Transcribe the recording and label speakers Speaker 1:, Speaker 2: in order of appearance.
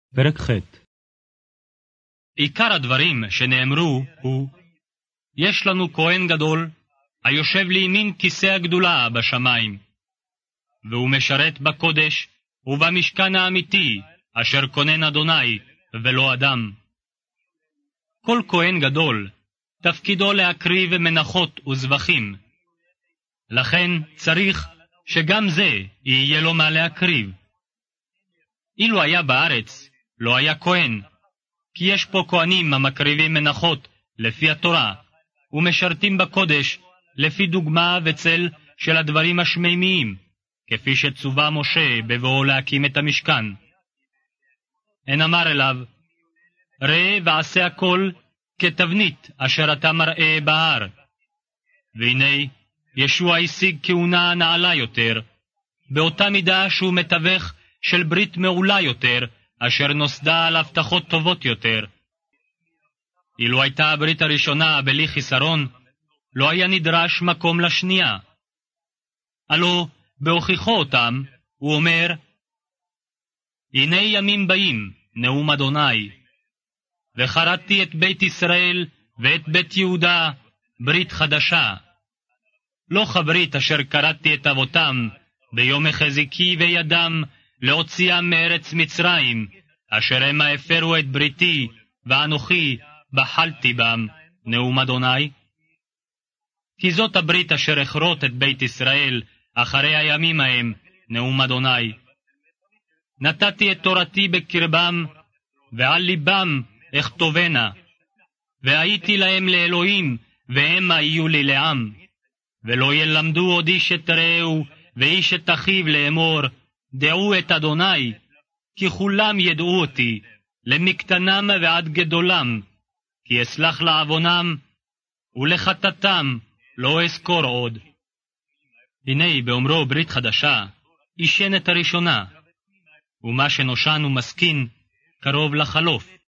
Speaker 1: פרק ח'.
Speaker 2: עיקר הדברים שנאמרו הוא, יש לנו כהן גדול, היושב לימין כיסא הגדולה בשמיים, והוא משרת בקודש ובמשכן האמיתי, אשר כונן אדוני ולא אדם. כל כהן גדול, תפקידו להקריב מנחות וזבחים. לכן צריך שגם זה יהיה לו מה להקריב. אילו היה בארץ, לא היה כהן, כי יש פה כהנים המקריבים מנחות לפי התורה, ומשרתים בקודש לפי דוגמה וצל של הדברים השמימיים, כפי שצווה משה בבואו להקים את המשכן. הן אמר אליו, ראה ועשה הכל כתבנית אשר אתה מראה בהר. והנה, ישוע השיג כהונה נעלה יותר, באותה מידה שהוא מתווך של ברית מעולה יותר, אשר נוסדה על הבטחות טובות יותר. אילו הייתה הברית הראשונה בלי חיסרון, לא היה נדרש מקום לשנייה. הלא, בהוכיחו אותם, הוא אומר, הנה ימים באים, נאום אדוני, וחרדתי את בית ישראל ואת בית יהודה, ברית חדשה. לא כברית אשר קראתי את אבותם, ביום החזיקי וידם, להוציאם מארץ מצרים, אשר המה הפרו את בריתי, ואנוכי בחלתי בם, נאום אדוני. כי זאת הברית אשר אכרות את בית ישראל, אחרי הימים ההם, נאום אדוני. נתתי את תורתי בקרבם, ועל ליבם אכתובנה, והייתי להם לאלוהים, והמה יהיו לי לעם. ולא ילמדו עוד איש את רעהו, ואיש את אחיו לאמור, דעו את אדוני, כי כולם ידעו אותי, למקטנם ועד גדולם, כי אסלח לעוונם, ולחטאתם לא אזכור עוד. הנה באומרו ברית חדשה, ישן את הראשונה, ומה שנושן ומסכין קרוב לחלוף.